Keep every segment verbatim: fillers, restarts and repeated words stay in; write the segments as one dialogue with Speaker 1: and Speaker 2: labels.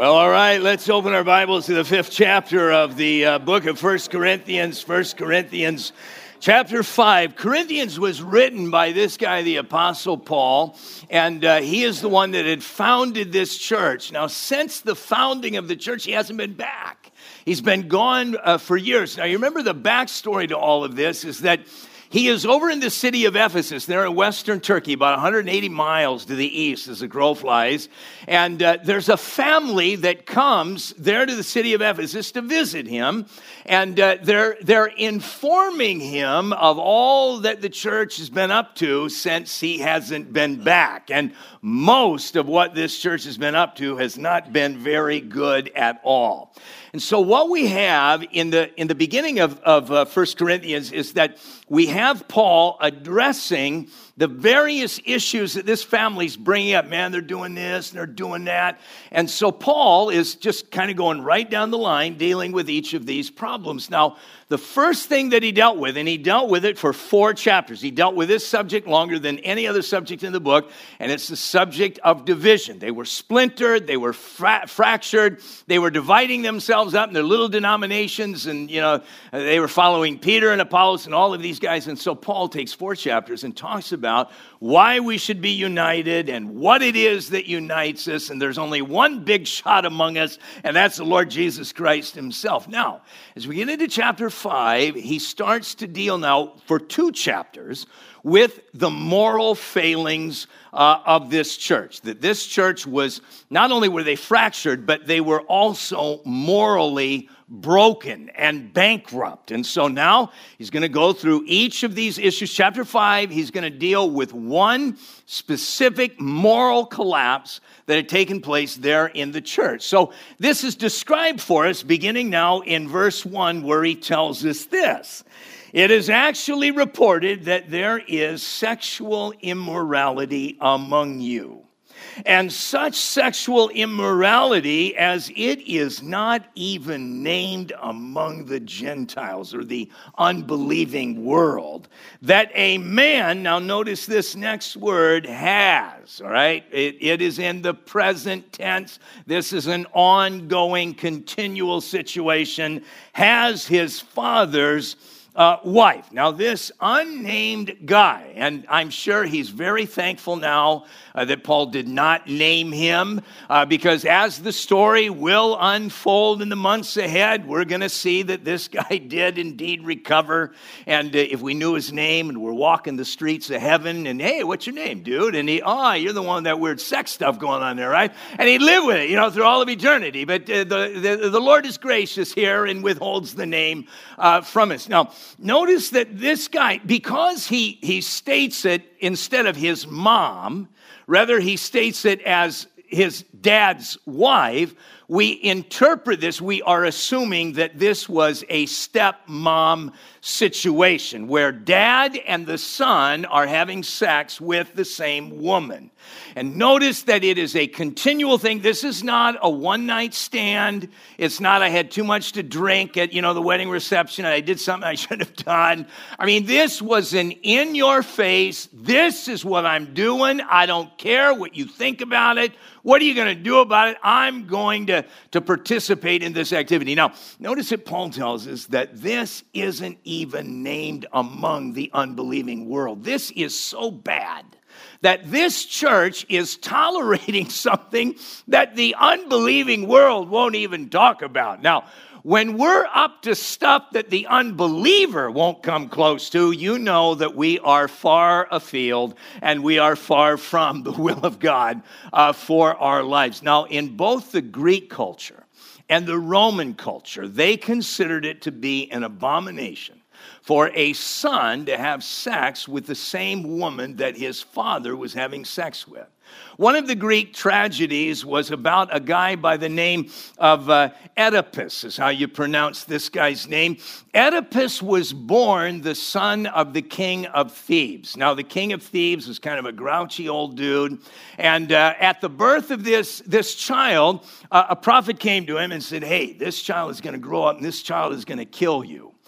Speaker 1: Well, all right, let's open our Bibles to the fifth chapter of the uh, book of First Corinthians, First Corinthians chapter five. Corinthians was written by this guy, the Apostle Paul, and uh, he is the one that had founded this church. Now, since the founding of the church, he hasn't been back. He's been gone uh, for years. Now, you remember the backstory to all of this is that he is over in the city of Ephesus. They're in western Turkey, about one hundred eighty miles to the east as the crow flies. And uh, there's a family that comes there to the city of Ephesus to visit him. And uh, they're, they're informing him of all that the church has been up to since he hasn't been back. And most of what this church has been up to has not been very good at all. And so what we have in the in the beginning of, of uh, First Corinthians is that we have Paul addressing the various issues that this family's bringing up. Man, they're doing this and they're doing that. And so Paul is just kind of going right down the line, dealing with each of these problems. Now, the first thing that he dealt with, and he dealt with it for four chapters. He dealt with this subject longer than any other subject in the book, and it's the subject of division. They were splintered, they were fra- fractured, they were dividing themselves up in their little denominations, and, you know, they were following Peter and Apollos and all of these guys. And so Paul takes four chapters and talks about why we should be united and what it is that unites us. And there's only one big shot among us, and that's the Lord Jesus Christ himself. Now, as we get into chapter five, he starts to deal now for two chapters with the moral failings uh, of this church. That this church was, not only were they fractured, but they were also morally broken and bankrupt. And so now he's going to go through each of these issues. Chapter five, he's going to deal with one specific moral collapse that had taken place there in the church. So this is described for us beginning now in verse one, where he tells us this. It is actually reported that there is sexual immorality among you, and such sexual immorality as it is not even named among the Gentiles or the unbelieving world, that a man, now notice this next word, has, all right? It, it is in the present tense. This is an ongoing, continual situation, has his father's Uh, wife. Now, this unnamed guy, and I'm sure he's very thankful now uh, that Paul did not name him, uh, because as the story will unfold in the months ahead, we're going to see that this guy did indeed recover. And uh, if we knew his name and we're walking the streets of heaven, and hey, what's your name, dude? And he, oh, you're the one with that weird sex stuff going on there, right? And he'd live with it, you know, through all of eternity. But uh, the, the, the Lord is gracious here and withholds the name uh, from us. Now, notice that this guy, because he, he states it instead of his mom, rather he states it as his dad's wife, we interpret this, we are assuming that this was a stepmom situation where dad and the son are having sex with the same woman. And notice that it is a continual thing. This is not a one-night stand. It's not I had too much to drink at, you know, the wedding reception and I did something I shouldn't have done. I mean, this was an in-your-face, this is what I'm doing. I don't care what you think about it. What are you going to do about it? I'm going to, to participate in this activity. Now, notice that Paul tells us that this isn't even named among the unbelieving world. This is so bad that this church is tolerating something that the unbelieving world won't even talk about. Now, when we're up to stuff that the unbeliever won't come close to, you know that we are far afield and we are far from the will of God uh, for our lives. Now, in both the Greek culture and the Roman culture, they considered it to be an abomination for a son to have sex with the same woman that his father was having sex with. One of the Greek tragedies was about a guy by the name of uh, Oedipus, is how you pronounce this guy's name. Oedipus was born the son of the king of Thebes. Now, the king of Thebes was kind of a grouchy old dude. And uh, at the birth of this, this child, uh, a prophet came to him and said, hey, this child is going to grow up and this child is going to kill you.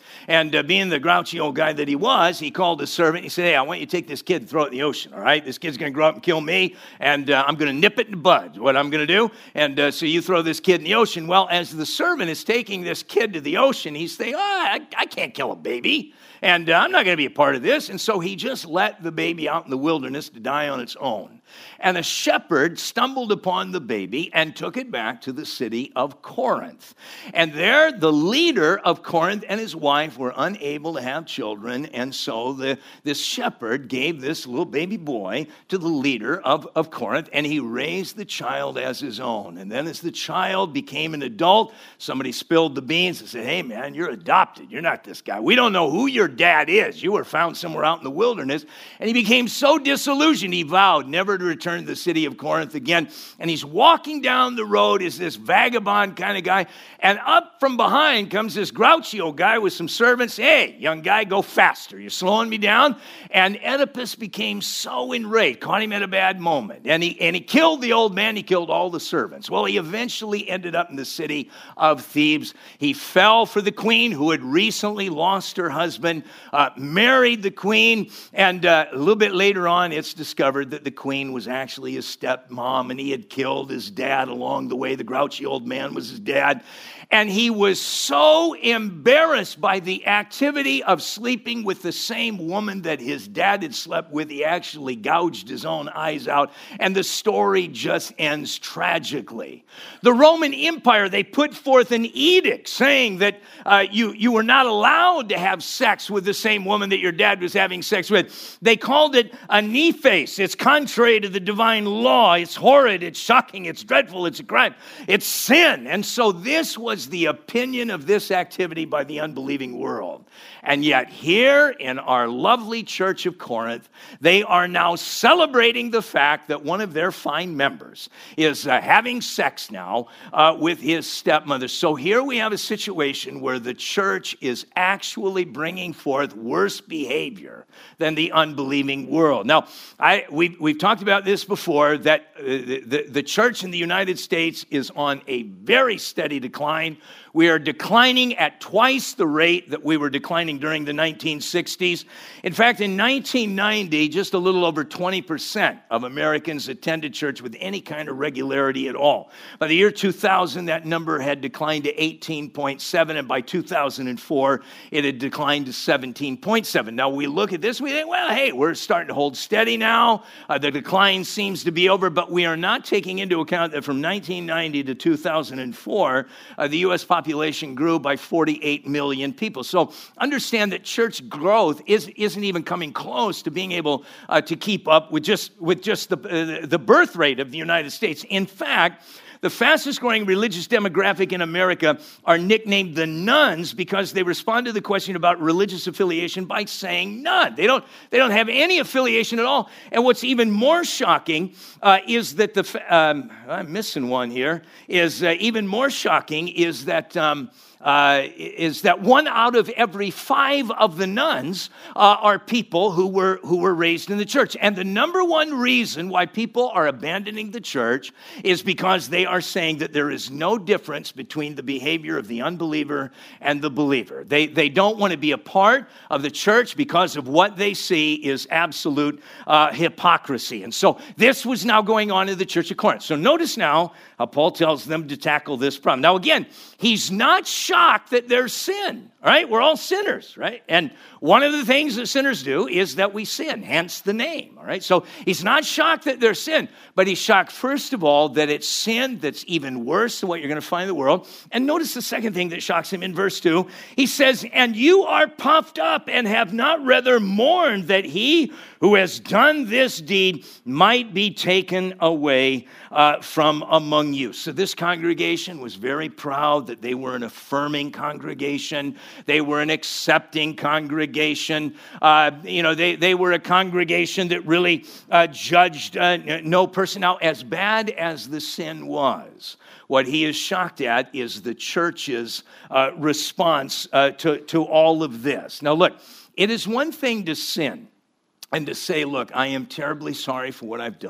Speaker 1: And uh, being the grouchy old guy that he was, he called his servant. He said, hey, I want you to take this kid and throw it in the ocean, all right? This kid's going to grow up and kill me, and uh, I'm going to nip it in the bud, what I'm going to do. And uh, so you throw this kid in the ocean. Well, as the servant is taking this kid to the ocean, he's saying, oh, I, I can't kill a baby, and uh, I'm not going to be a part of this. And so he just let the baby out in the wilderness to die on its own. And a shepherd stumbled upon the baby and took it back to the city of Corinth. And there, the leader of Corinth and his wife were unable to have children. And so the, this shepherd gave this little baby boy to the leader of, of Corinth, and he raised the child as his own. And then as the child became an adult, somebody spilled the beans and said, hey, man, you're adopted. You're not this guy. We don't know who your dad is. You were found somewhere out in the wilderness. And he became so disillusioned, he vowed never to return to the city of Corinth again. And he's walking down the road as this vagabond kind of guy. And up from behind comes this grouchy old guy with some servants. Hey, young guy, go faster. You're slowing me down. And Oedipus became so enraged, caught him at a bad moment. And he, and he killed the old man. He killed all the servants. Well, he eventually ended up in the city of Thebes. He fell for the queen who had recently lost her husband, uh, married the queen. And uh, a little bit later on, it's discovered that the queen was actually his stepmom, and he had killed his dad along the way. The grouchy old man was his dad. And he was so embarrassed by the activity of sleeping with the same woman that his dad had slept with, he actually gouged his own eyes out. And the story just ends tragically. The Roman Empire, they put forth an edict saying that uh, you, you were not allowed to have sex with the same woman that your dad was having sex with. They called it a nephes. It's contrary to the divine law. It's horrid. It's shocking. It's dreadful. It's a crime. It's sin. And so this was the opinion of this activity by the unbelieving world. And yet here in our lovely church of Corinth, they are now celebrating the fact that one of their fine members is uh, having sex now uh, with his stepmother. So here we have a situation where the church is actually bringing forth worse behavior than the unbelieving world. Now, I we've, we've talked about this before, that uh, the, the church in the United States is on a very steady decline. We are declining at twice the rate that we were declining during the nineteen sixties. In fact, in nineteen ninety, just a little over twenty percent of Americans attended church with any kind of regularity at all. By the year two thousand, that number had declined to eighteen point seven, and by two thousand four, it had declined to seventeen point seven. Now, we look at this, we think, well, hey, we're starting to hold steady now. Uh, the decline seems to be over, but we are not taking into account that from nineteen ninety to two thousand four, uh, the U S population population grew by forty-eight million people. So understand that church growth is, isn't even coming close to being able uh, to keep up with just, with just the, uh, the birth rate of the United States. In fact, the fastest growing religious demographic in America are nicknamed the nones because they respond to the question about religious affiliation by saying none. They don't, they don't have any affiliation at all. And what's even more shocking uh, is that the, um, I'm missing one here, is uh, even more shocking is that um, Uh, is that one out of every five of the nuns uh, are people who were who were raised in the church. And the number one reason why people are abandoning the church is because they are saying that there is no difference between the behavior of the unbeliever and the believer. They, they don't want to be a part of the church because of what they see is absolute uh, hypocrisy. And so this was now going on in the church of Corinth. So notice now how Paul tells them to tackle this problem. Now again, he's not shocked that there's sin, all right? We're all sinners, right? And one of the things that sinners do is that we sin, hence the name, all right? So he's not shocked that there's sin, but he's shocked, first of all, that it's sin that's even worse than what you're going to find in the world. And notice the second thing that shocks him in verse two. He says, and you are puffed up and have not rather mourned that he who has done this deed might be taken away uh, from among you. So this congregation was very proud that they were an affirming congregation. They were an accepting congregation. Uh, you know, they, they were a congregation that really uh, judged uh, no person. Now, as bad as the sin was, what he is shocked at is the church's uh, response uh, to, to all of this. Now, look, it is one thing to sin and to say, look, I am terribly sorry for what I've done.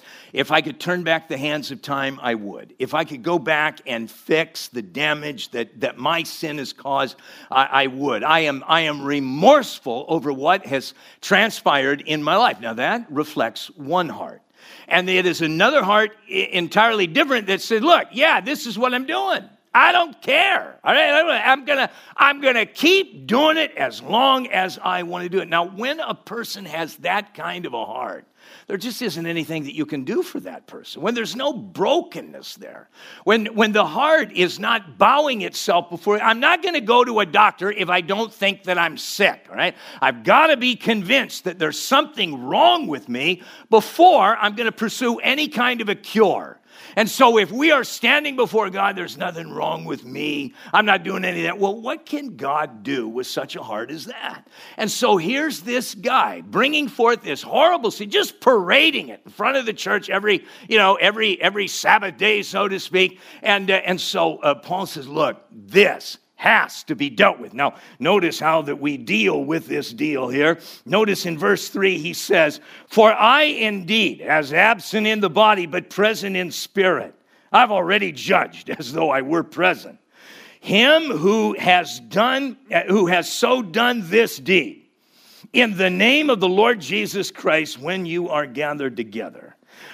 Speaker 1: If I could turn back the hands of time, I would. If I could go back and fix the damage that, that my sin has caused, I, I would. I am, I am remorseful over what has transpired in my life. Now that reflects one heart. And it is another heart entirely different that said, look, yeah, this is what I'm doing. I don't care. All right, I'm gonna, I'm gonna keep doing it as long as I want to do it. Now, when a person has that kind of a heart, there just isn't anything that you can do for that person. When there's no brokenness there, when, when the heart is not bowing itself before, I'm not going to go to a doctor if I don't think that I'm sick, all right? I've got to be convinced that there's something wrong with me before I'm going to pursue any kind of a cure. And so if we are standing before God, there's nothing wrong with me, I'm not doing any of that. Well, what can God do with such a heart as that? And so here's this guy bringing forth this horrible sin, just parading it in front of the church every, you know, every every Sabbath day, so to speak. And, uh, and so uh, Paul says, look, this has to be dealt with. Now, notice how that we deal with this deal here. Notice in verse three, he says, for I indeed, as absent in the body, but present in spirit, I've already judged as though I were present. Him who has done, who has so done this deed in the name of the Lord Jesus Christ when you are gathered together,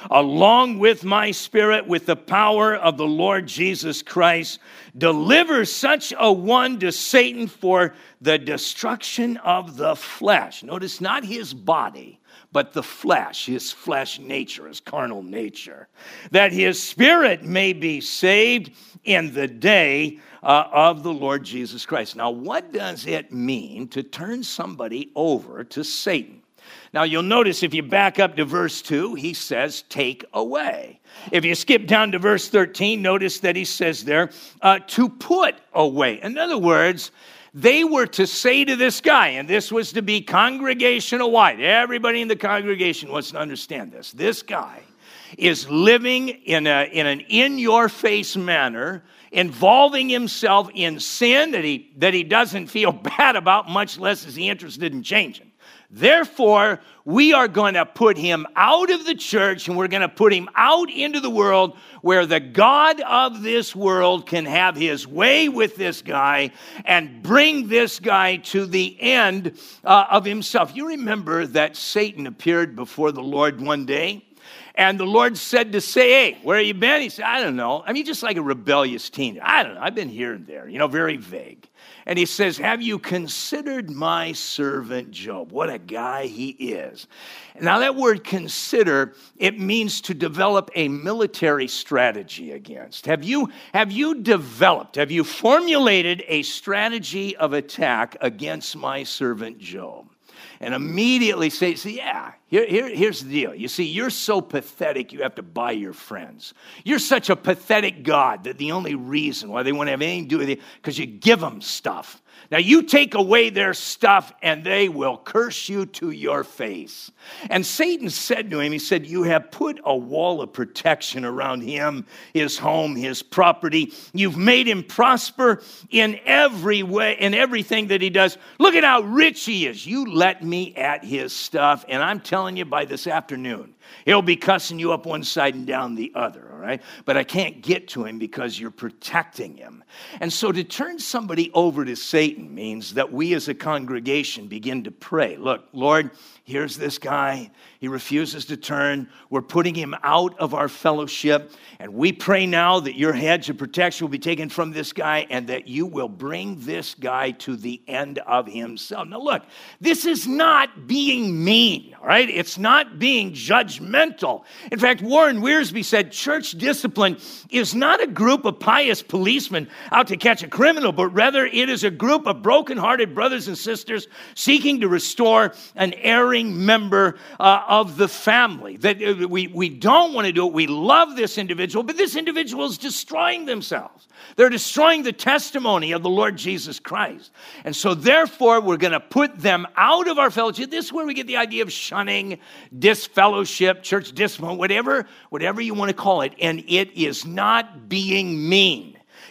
Speaker 1: along with my spirit, with the power of the Lord Jesus Christ, deliver such a one to Satan for the destruction of the flesh. Notice not his body, but the flesh, his flesh nature, his carnal nature, that his spirit may be saved in the day uh, of the Lord Jesus Christ. Now, what does it mean to turn somebody over to Satan? Now, you'll notice if you back up to verse two, he says, take away. If you skip down to verse thirteen, notice that he says there, uh, to put away. In other words, they were to say to this guy, and this was to be congregational wide. Everybody in the congregation wants to understand this. This guy is living in, a, in an in-your-face manner, involving himself in sin that he, that he doesn't feel bad about, much less is he interested in changing. Therefore, we are going to put him out of the church and we're going to put him out into the world where the God of this world can have his way with this guy and bring this guy to the end uh, of himself. You remember that Satan appeared before the Lord one day, and the Lord said to say, hey, where have you been? He said, I don't know. I mean, just like a rebellious teen. I don't know. I've been here and there, you know, very vague. And he says, have you considered my servant Job? What a guy he is. Now that word consider, it means to develop a military strategy against. Have you, have you developed, have you formulated a strategy of attack against my servant Job? And immediately say, say yeah, here, here, here's the deal. You see, you're so pathetic, you have to buy your friends. You're such a pathetic God that the only reason why they want to have anything to do with you, because you give them stuff. Now, you take away their stuff, and they will curse you to your face. And Satan said to him, he said, you have put a wall of protection around him, his home, his property. You've made him prosper in every way, in everything that he does. Look at how rich he is. You let me at his stuff, and I'm telling you, by this afternoon, he'll be cussing you up one side and down the other, all right? But I can't get to him because you're protecting him. And so to turn somebody over to Satan means that we as a congregation begin to pray. Look, Lord, here's this guy. He refuses to turn. We're putting him out of our fellowship. And we pray now that your hedge of protection will be taken from this guy and that you will bring this guy to the end of himself. Now, look, this is not being mean, all right? It's not being judgmental. In fact, Warren Wiersbe said church discipline is not a group of pious policemen out to catch a criminal, but rather it is a group of broken-hearted brothers and sisters seeking to restore an erring member uh, of the family. That uh, we, we don't want to do it. We love this individual, but this individual is destroying themselves. They're destroying the testimony of the Lord Jesus Christ. And so therefore, we're going to put them out of our fellowship. This is where we get the idea of shunning, disfellowship, church discipline, whatever, whatever you want to call it. And it is not being mean.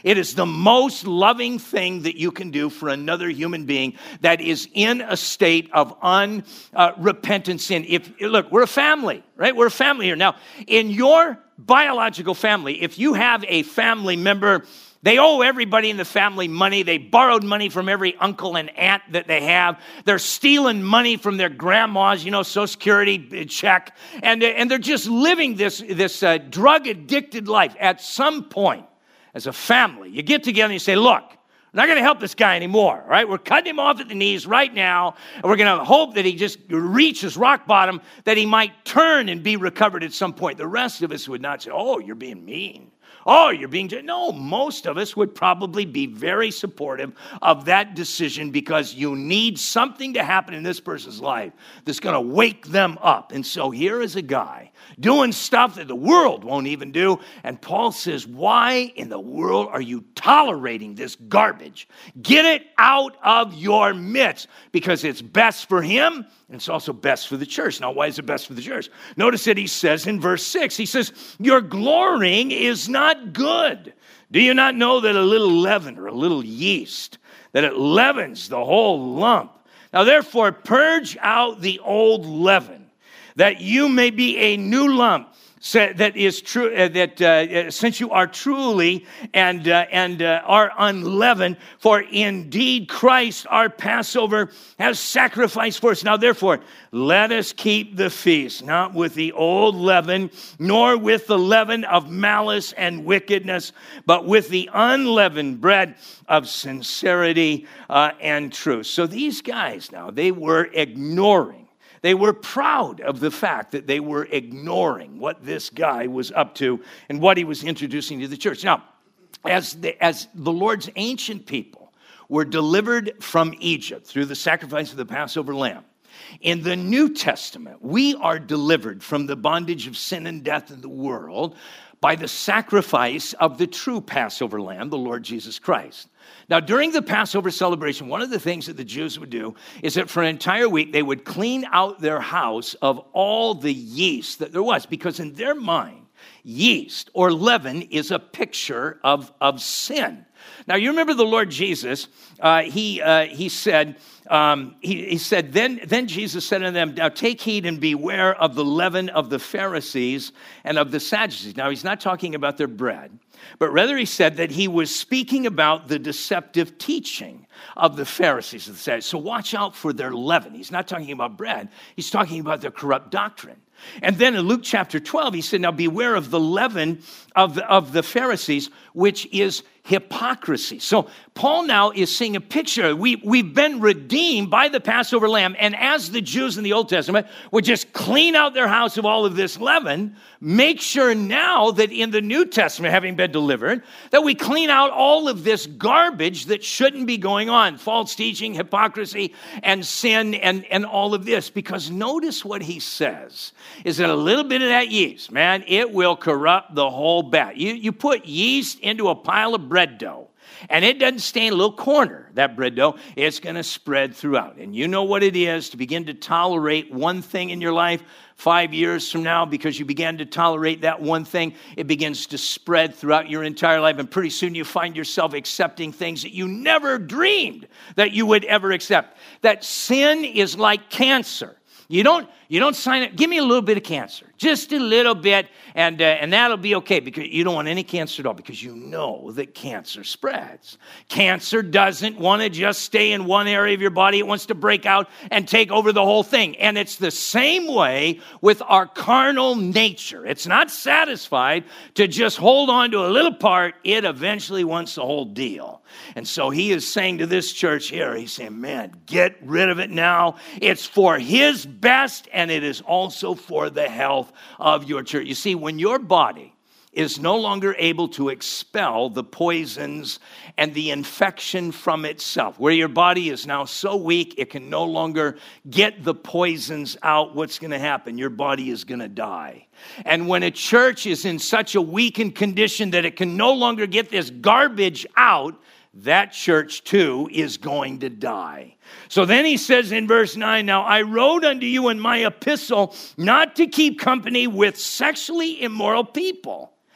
Speaker 1: It is the most loving thing that you can do for another human being that is in a state of unrepentant sin. If, look, we're a family, right? We're a family here. Now, in your biological family, if you have a family member, they owe everybody in the family money. They borrowed money from every uncle and aunt that they have. They're stealing money from their grandmas, you know, Social Security check. And, and they're just living this, this uh, drug-addicted life. At some point, as a family, you get together and you say, look, we're not going to help this guy anymore, all right? We're cutting him off at the knees right now, and we're going to hope that he just reaches rock bottom, that he might turn and be recovered at some point. The rest of us would not say, oh, you're being mean. Oh, you're being... No, most of us would probably be very supportive of that decision because you need something to happen in this person's life that's going to wake them up. And so here is a guy doing stuff that the world won't even do. And Paul says, why in the world are you tolerating this garbage? Get it out of your midst because it's best for him and it's also best for the church. Now, why is it best for the church? Notice that he says in verse six, he says, your glorying is not good. Do you not know that a little leaven or a little yeast, that it leavens the whole lump? Now, therefore, purge out the old leaven, that you may be a new lump, that is true. Uh, that uh, since you are truly and uh, and uh, are unleavened, for indeed Christ our Passover has sacrificed for us. Now therefore, let us keep the feast, not with the old leaven, nor with the leaven of malice and wickedness, but with the unleavened bread of sincerity uh, and truth. So these guys now, they were ignoring. They were proud of the fact that they were ignoring what this guy was up to and what he was introducing to the church. Now, as the, as the Lord's ancient people were delivered from Egypt through the sacrifice of the Passover lamb, in the New Testament, we are delivered from the bondage of sin and death in the world by the sacrifice of the true Passover lamb, the Lord Jesus Christ. Now, during the Passover celebration, one of the things that the Jews would do is that for an entire week, they would clean out their house of all the yeast that there was, because in their mind, yeast or leaven is a picture of, of sin. Now, you remember the Lord Jesus, uh, he, uh, he said, um, he, he said, then, then Jesus said to them, now take heed and beware of the leaven of the Pharisees and of the Sadducees. Now, he's not talking about their bread, but rather he said that he was speaking about the deceptive teaching of the Pharisees and the Sadducees. So watch out for their leaven. He's not talking about bread. He's talking about their corrupt doctrine. And then in Luke chapter twelve, he said, now beware of the leaven of the, of the Pharisees, which is hypocrisy. So Paul now is seeing a picture. We, we've been redeemed by the Passover lamb. And as the Jews in the Old Testament would just clean out their house of all of this leaven, make sure now that in the New Testament, having been delivered, that we clean out all of this garbage that shouldn't be going on. False teaching, hypocrisy, and sin, and, and all of this. Because notice what he says, is that a little bit of that yeast, man, it will corrupt the whole batch. You, you put yeast into a pile of bread dough, and it doesn't stay in a little corner, that bread dough, it's going to spread throughout. And you know what it is to begin to tolerate one thing in your life five years from now, because you began to tolerate that one thing, it begins to spread throughout your entire life. And pretty soon you find yourself accepting things that you never dreamed that you would ever accept. That sin is like cancer. You don't, you don't sign it. Give me a little bit of cancer, just a little bit, and uh, and that'll be okay, because you don't want any cancer at all, because you know that cancer spreads. Cancer doesn't want to just stay in one area of your body. It wants to break out and take over the whole thing. And it's the same way with our carnal nature. It's not satisfied to just hold on to a little part. It eventually wants the whole deal. And so he is saying to this church here, he's saying, man, get rid of it now. It's for his best, and it is also for the health of your church. You see, when your body is no longer able to expel the poisons and the infection from itself, where your body is now so weak it can no longer get the poisons out, what's going to happen? Your body is going to die. And when a church is in such a weakened condition that it can no longer get this garbage out, that church too is going to die. So then he says in verse nine, now I wrote unto you in my epistle not to keep company with sexually immoral people,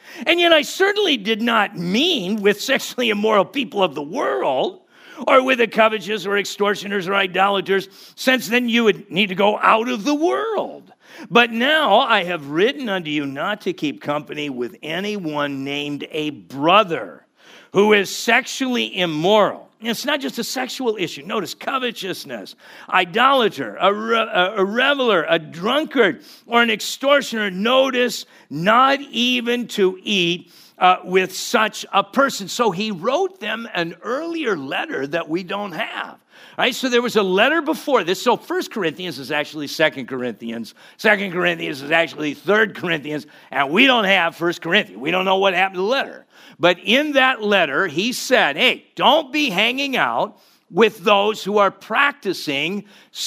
Speaker 1: And yet I certainly did not mean with sexually immoral people of the world, or with the covetous or extortioners or idolaters, since then you would need to go out of the world. But now I have written unto you not to keep company with anyone named a brother who is sexually immoral. It's not just a sexual issue. Notice covetousness, idolater, a, re- a reveler, a drunkard, or an extortioner. Notice not even to eat uh, with such a person. So he wrote them an earlier letter that we don't have. Right, so there was a letter before this. So First Corinthians is actually Second Corinthians. Second Corinthians is actually Third Corinthians. And we don't have First Corinthians. We don't know what happened to the letter. But in that letter, he said, hey, don't be hanging out with those who are practicing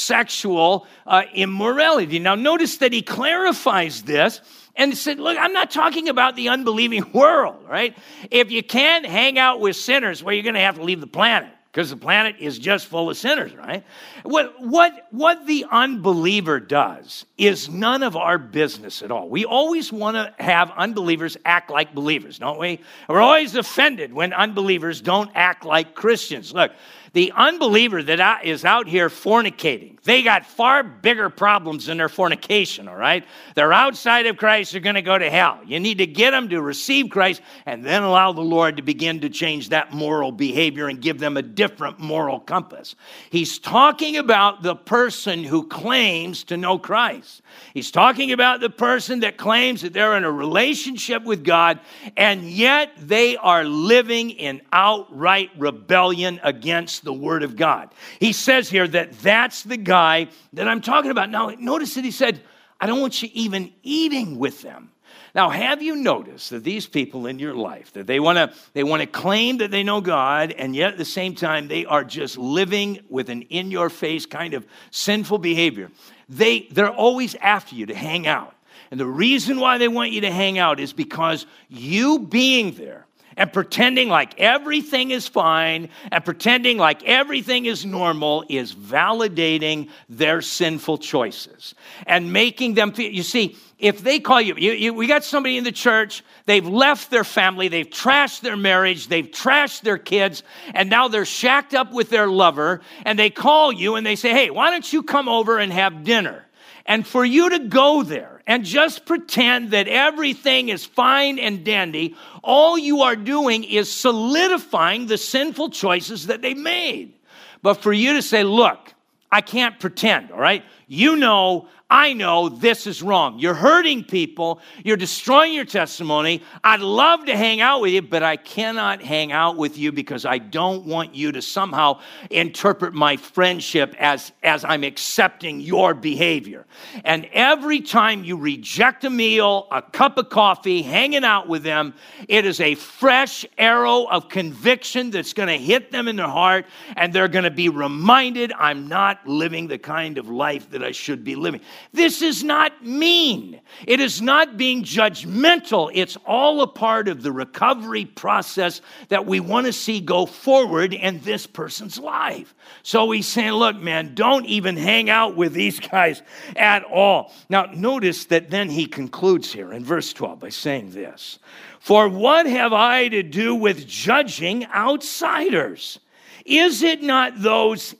Speaker 1: sexual uh, immorality. Now, notice that he clarifies this and said, look, I'm not talking about the unbelieving world, right? If you can't hang out with sinners, well, you're going to have to leave the planet, because the planet is just full of sinners, right? What, what, what the unbeliever does is none of our business at all. We always want to have unbelievers act like believers, don't we? We're always offended when unbelievers don't act like Christians. Look, the unbeliever that is out here fornicating, they got far bigger problems than their fornication, all right? They're outside of Christ, they're going to go to hell. You need to get them to receive Christ and then allow the Lord to begin to change that moral behavior and give them a different moral compass. He's talking about the person who claims to know Christ. He's talking about the person that claims that they're in a relationship with God, and yet they are living in outright rebellion against the Word of God. He says here that that's the guy that I'm talking about. Now, notice that he said, I don't want you even eating with them. Now, have you noticed that these people in your life, that they want to they want to claim that they know God, and yet at the same time, they are just living with an in-your-face kind of sinful behavior? They, they're always after you to hang out. And the reason why they want you to hang out is because you being there and pretending like everything is fine and pretending like everything is normal is validating their sinful choices and making them feel, you see, if they call you, you, you, we got somebody in the church, they've left their family, they've trashed their marriage, they've trashed their kids, and now they're shacked up with their lover, and they call you and they say, hey, why don't you come over and have dinner? And for you to go there and just pretend that everything is fine and dandy, all you are doing is solidifying the sinful choices that they made. But for you to say, look, I can't pretend, all right? You know, I know this is wrong. You're hurting people. You're destroying your testimony. I'd love to hang out with you, but I cannot hang out with you because I don't want you to somehow interpret my friendship as, as I'm accepting your behavior. And every time you reject a meal, a cup of coffee, hanging out with them, it is a fresh arrow of conviction that's going to hit them in their heart, and they're going to be reminded, I'm not living the kind of life that I should be living. This is not mean. It is not being judgmental. It's all a part of the recovery process that we want to see go forward in this person's life. So he's saying, look, man, don't even hang out with these guys at all. Now, notice that then he concludes here in verse twelve by saying this, for what have I to do with judging outsiders? Is it not those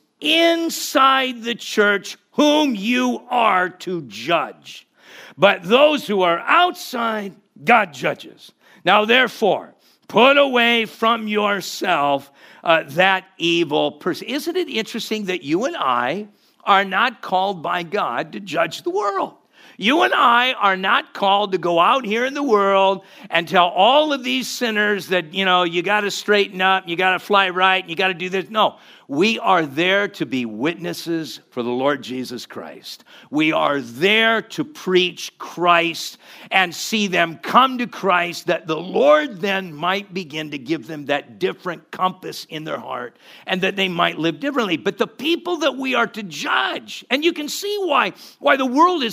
Speaker 1: inside the church whom you are to judge? But those who are outside, God judges. Now, therefore, put away from yourself uh, that evil person. Isn't it interesting that you and I are not called by God to judge the world? You and I are not called to go out here in the world and tell all of these sinners that, you know, you got to straighten up, you got to fly right, you got to do this. No, we are there to be witnesses for the Lord Jesus Christ. We are there to preach Christ and see them come to Christ, that the Lord then might begin to give them that different compass in their heart and that they might live differently. But the people that we are to judge, and you can see why, why the world is so upset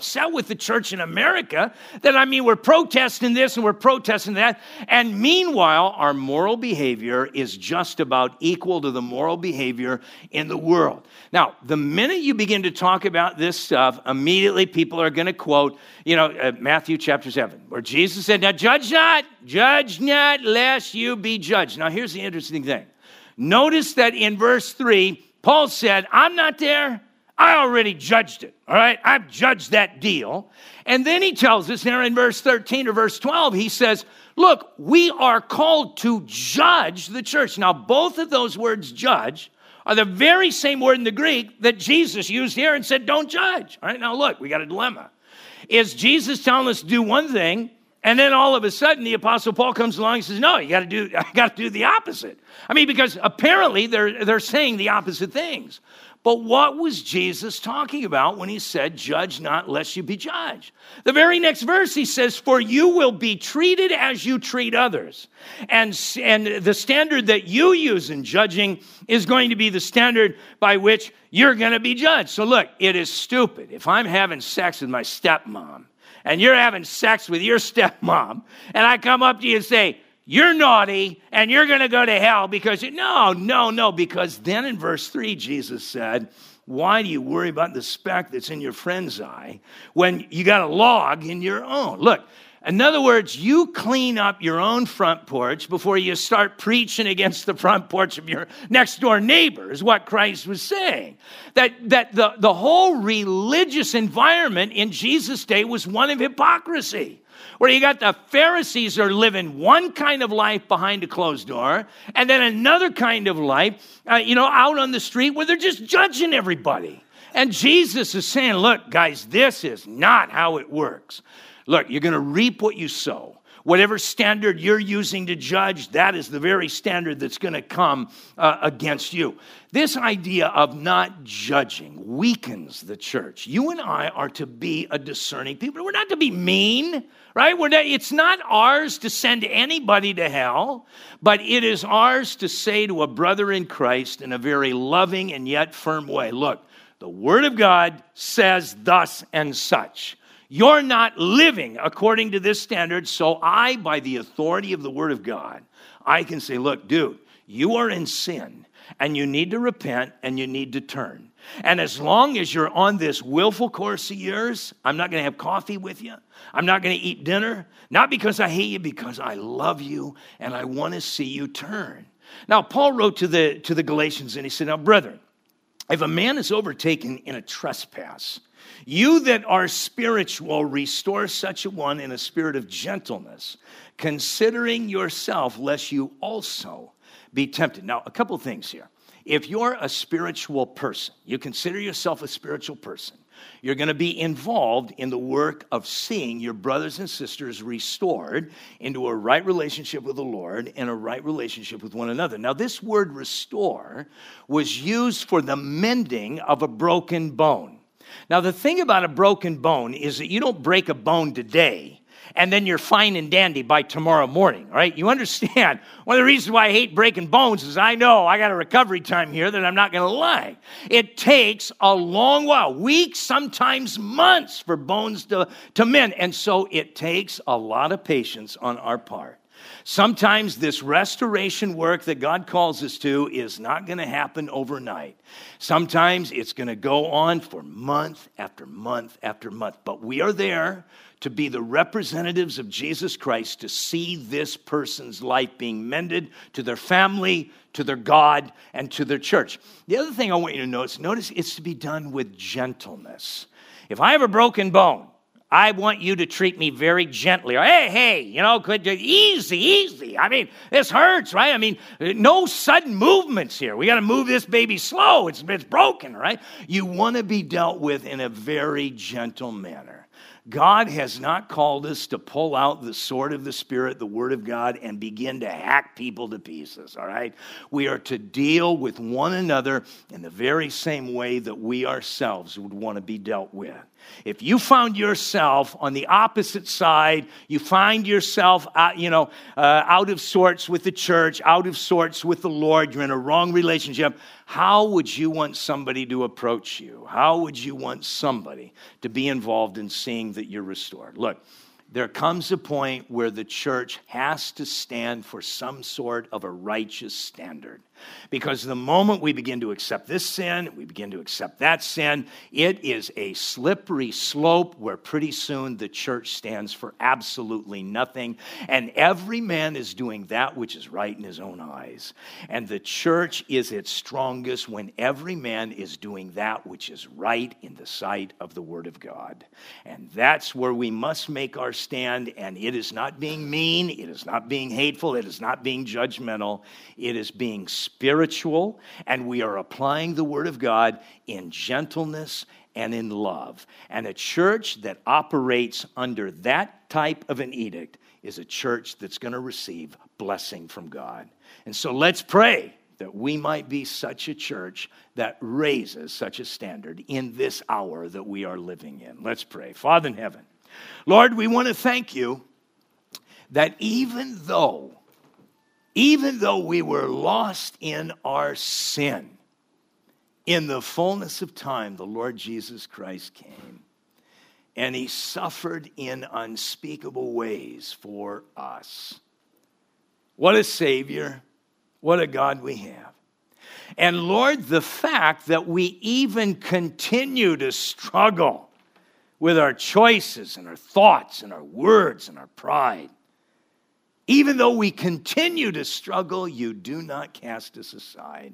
Speaker 1: upset with the church in America that, I mean, we're protesting this and we're protesting that. And meanwhile, our moral behavior is just about equal to the moral behavior in the world. Now, the minute you begin to talk about this stuff, immediately people are going to quote, you know, uh, Matthew chapter seven, where Jesus said, now judge not, judge not, lest you be judged. Now, here's the interesting thing. Notice that in verse three, Paul said, I'm not there. I already judged it, all right? I've judged that deal. And then he tells us there in verse thirteen or verse twelve, he says, look, we are called to judge the church. Now, both of those words, judge, are the very same word in the Greek that Jesus used here and said, don't judge. All right, now look, we got a dilemma. Is Jesus telling us to do one thing, and then all of a sudden the Apostle Paul comes along and says, no, you got to do, I got to do the opposite. I mean, because apparently they're they're saying the opposite things. But what was Jesus talking about when he said, judge not lest you be judged? The very next verse he says, for you will be treated as you treat others. And, and the standard that you use in judging is going to be the standard by which you're going to be judged. So look, it is stupid. If I'm having sex with my stepmom and you're having sex with your stepmom and I come up to you and say, you're naughty, and you're going to go to hell because, you, no, no, no, because then in verse three, Jesus said, why do you worry about the speck that's in your friend's eye when you got a log in your own? Look, in other words, you clean up your own front porch before you start preaching against the front porch of your next door neighbor, is what Christ was saying. That, that the, the whole religious environment in Jesus' day was one of hypocrisy, where you got the Pharisees are living one kind of life behind a closed door, and then another kind of life, uh, you know, out on the street where they're just judging everybody. And Jesus is saying, look, guys, this is not how it works. Look, you're going to reap what you sow. Whatever standard you're using to judge, that is the very standard that's going to come uh, against you. This idea of not judging weakens the church. You and I are to be a discerning people. We're not to be mean, right? We're not, it's not ours to send anybody to hell, but it is ours to say to a brother in Christ in a very loving and yet firm way, look, the Word of God says thus and such. You're not living according to this standard, so I, by the authority of the Word of God, I can say, look, dude, you are in sin, and you need to repent, and you need to turn. And as long as you're on this willful course of yours, I'm not going to have coffee with you. I'm not going to eat dinner, not because I hate you, because I love you, and I want to see you turn. Now, Paul wrote to the, to the Galatians, and he said, now, brethren, if a man is overtaken in a trespass, you that are spiritual, restore such a one in a spirit of gentleness, considering yourself, lest you also be tempted. Now, a couple things here. If you're a spiritual person, you consider yourself a spiritual person, you're going to be involved in the work of seeing your brothers and sisters restored into a right relationship with the Lord and a right relationship with one another. Now, this word restore was used for the mending of a broken bone. Now, the thing about a broken bone is that you don't break a bone today and then you're fine and dandy by tomorrow morning, right? You understand? One of the reasons why I hate breaking bones is I know I got a recovery time here that I'm not going to lie. It takes a long while, weeks, sometimes months for bones to, to mend. And so it takes a lot of patience on our part. Sometimes this restoration work that God calls us to is not going to happen overnight. Sometimes it's going to go on for month after month after month. But we are there to be the representatives of Jesus Christ, to see this person's life being mended to their family, to their God, and to their church. The other thing I want you to notice, notice it's to be done with gentleness. If I have a broken bone, I want you to treat me very gently. Or, hey, hey, you know, could you, easy, easy. I mean, this hurts, right? I mean, no sudden movements here. We got to move this baby slow. It's, it's broken, right? You want to be dealt with in a very gentle manner. God has not called us to pull out the sword of the Spirit, the Word of God, and begin to hack people to pieces, all right? We are to deal with one another in the very same way that we ourselves would want to be dealt with. If you found yourself on the opposite side, you find yourself, uh, you know, uh, out of sorts with the church, out of sorts with the Lord, you're in a wrong relationship, how would you want somebody to approach you? How would you want somebody to be involved in seeing that you're restored? Look, there comes a point where the church has to stand for some sort of a righteous standard. Because the moment we begin to accept this sin, we begin to accept that sin, it is a slippery slope where pretty soon the church stands for absolutely nothing. And every man is doing that which is right in his own eyes. And the church is its strongest when every man is doing that which is right in the sight of the Word of God. And that's where we must make our stand. And it is not being mean, it is not being hateful, it is not being judgmental, it is being spiritual, and we are applying the Word of God in gentleness and in love. And a church that operates under that type of an edict is a church that's going to receive blessing from God. And so let's pray that we might be such a church that raises such a standard in this hour that we are living in. Let's pray. Father in heaven, Lord, we want to thank you that even though Even though we were lost in our sin, in the fullness of time, the Lord Jesus Christ came, and he suffered in unspeakable ways for us. What a Savior, what a God we have. And Lord, the fact that we even continue to struggle with our choices and our thoughts and our words and our pride, even though we continue to struggle, you do not cast us aside.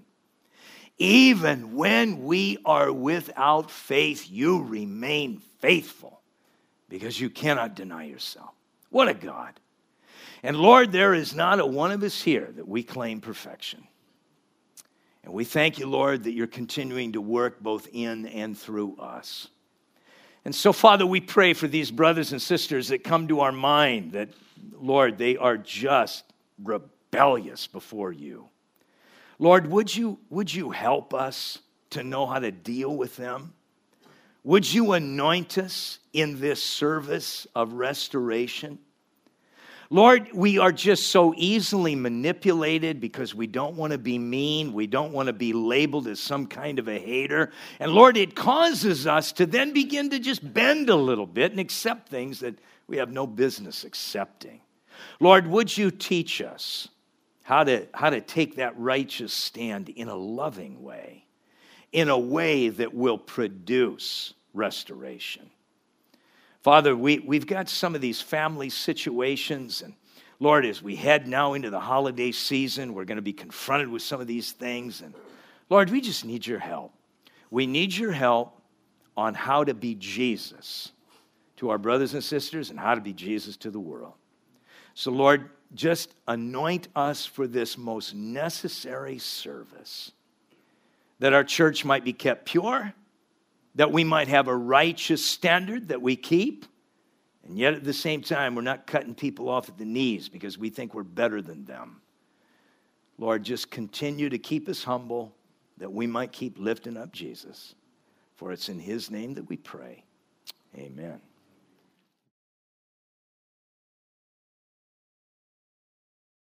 Speaker 1: Even when we are without faith, you remain faithful because you cannot deny yourself. What a God. And Lord, there is not a one of us here that we claim perfection. And we thank you, Lord, that you're continuing to work both in and through us. And so, Father, we pray for these brothers and sisters that come to our mind that, Lord, they are just rebellious before you. Lord, would you, would you help us to know how to deal with them? Would you anoint us in this service of restoration? Lord, we are just so easily manipulated because we don't want to be mean. We don't want to be labeled as some kind of a hater. And Lord, it causes us to then begin to just bend a little bit and accept things that we have no business accepting. Lord, would you teach us how to, how to take that righteous stand in a loving way, in a way that will produce restoration. Father, we, we've got some of these family situations, and Lord, as we head now into the holiday season, we're going to be confronted with some of these things, and Lord, we just need your help. We need your help on how to be Jesus to our brothers and sisters and how to be Jesus to the world. So Lord, just anoint us for this most necessary service, that our church might be kept pure, that we might have a righteous standard that we keep, and yet at the same time, we're not cutting people off at the knees because we think we're better than them. Lord, just continue to keep us humble, that we might keep lifting up Jesus. For it's in his name that we pray. Amen.